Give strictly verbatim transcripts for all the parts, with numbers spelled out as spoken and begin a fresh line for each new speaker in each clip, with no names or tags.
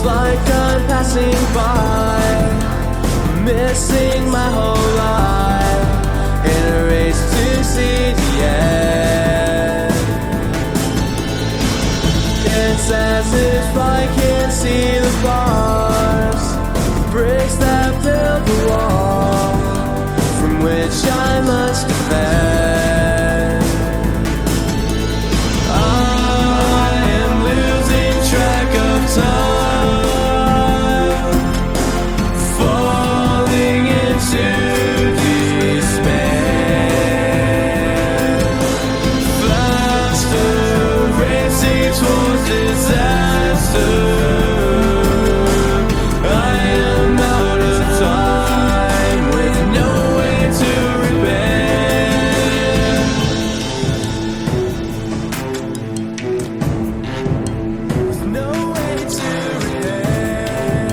like I'm passing by, missing my whole life in a race to see the end. It's as if I can't see the bars, bricks that build the wall from which I must defend. I am losing track of time, falling into despair, faster racing towards disaster. I am out of time with no way to repair. With no way to repair.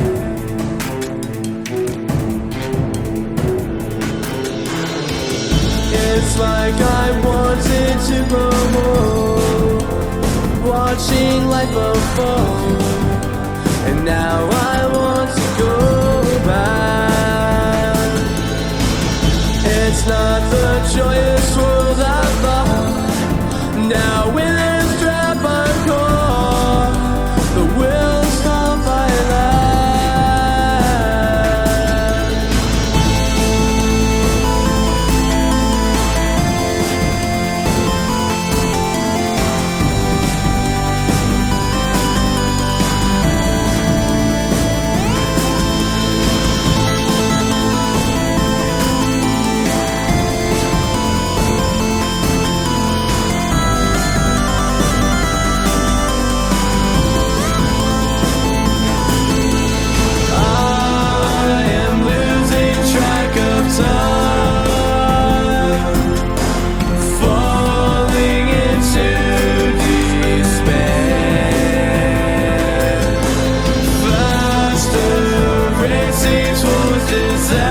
It's like I wanted to go home, watching life unfold, and now I want to go back. It's not the joyous world I thought. Now with this strap I'm caught, the will's not by that. Time, falling into despair, faster racing towards disaster.